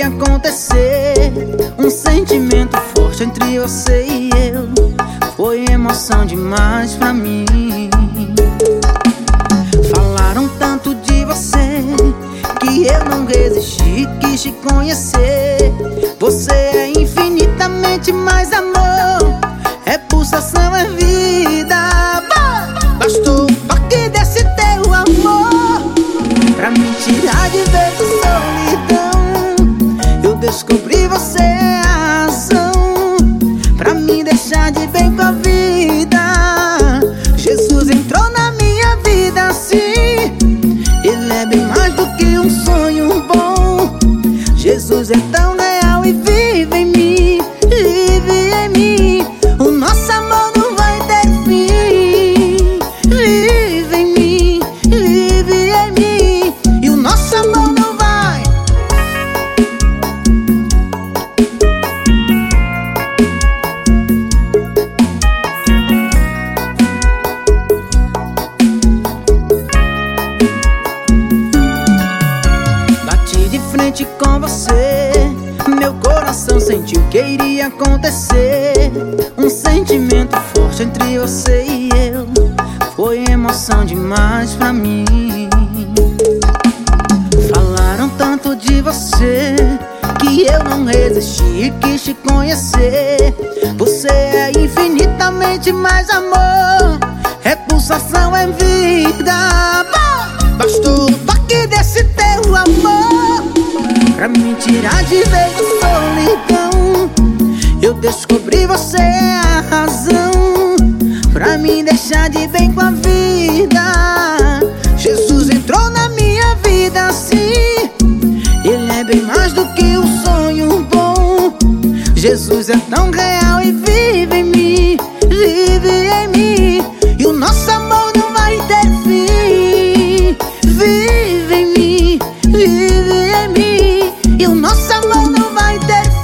acontecer. Um sentimento forte entre você e eu foi emoção demais pra mim. Falaram tanto de você que eu não resisti, quis te conhecer. Você é infinitamente mais amor, é pulsação, é vida. Bastou o toque desse teu amor pra me tirar de vez da solidão. Eu descobri você é a razão pra me deixar de bem com a vida. Jesus entrou na minha vida assim, Ele é bem mais do que um sonho bom. Jesus é tão real e vive em mim, vive em mim. O nosso amor não vai ter fim. Vive em mim, vive em mim. E o nosso amor não vai. Bati de frente com você, meu coração sentiu que iria acontecer. Um sentimento forte entre você e eu foi emoção demais pra mim. Falaram tanto de você que eu não resisti e quis te conhecer. Você é infinitamente mais amor, é pulsação, é vida. Bastou o toque desse teu amor pra me tirar de vez da solidão. Eu descobri você é a razão pra me deixar de bem com a vida. Jesus entrou na minha vida assim, Ele é bem mais do que um sonho bom. Jesus é tão real e vive em mim, vive em mim. E o nosso amor não vai ter fim. Vive em mim, vive em mim. E o nosso amor não vai ter fim.